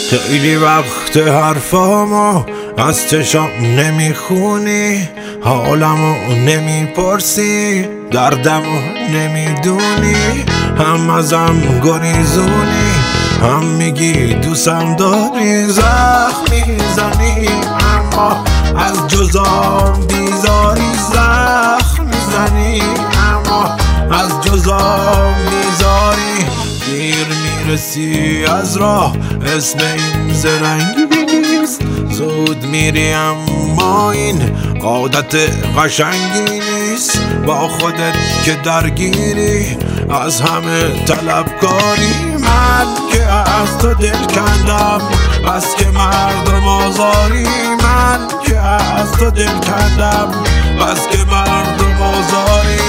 خیلی وقت حرفامو از چشام نمیخونی، حالمو نمیپرسی، دردمو نمیدونی، هم ازم گریزونی، هم میگی دوستم داری، زخم میزنی اما از جزام بیزاری، زخم میزنی اما از جزام بیزاری. دیر میرسی از راه، اسم این زرنگی نیست، زود میری اما این عادت قشنگی نیست. با خودت که درگیری، از همه طلبکاری، من که از تو دل کندم بس که مردم آزاری، من که از تو دل کندم بس که مردم آزاری.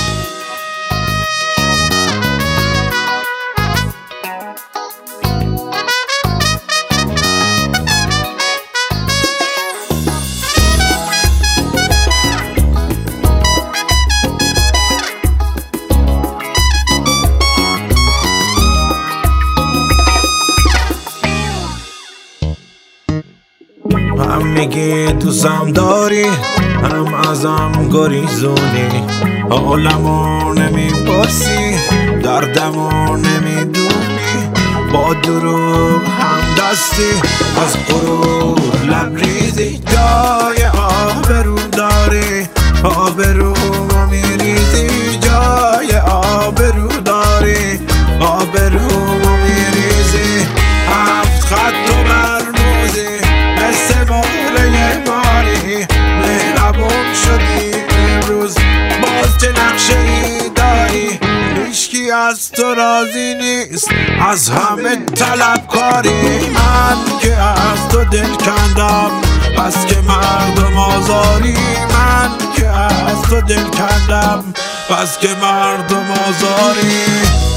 هم میگی دوستم داری، هم ازم گریزونی، حالمو نمیپرسی، دردمو نمیدونی، با دروغ هم دستی، از غرور لبریزی، جای آبرو داری، آبرومو میریزی، جای آبرو داری، آبرومو میریزی. هفت خط و مرموزی مثل موله ماری، مهربون شدی امروز، باز چه نقشه ای داری؟ هیچکی از تو راضی نیست، از همه طلبکاری، من که از تو دل کندم بس که مردم آزاری، من که از تو دل کندم بس که مردم آزاری.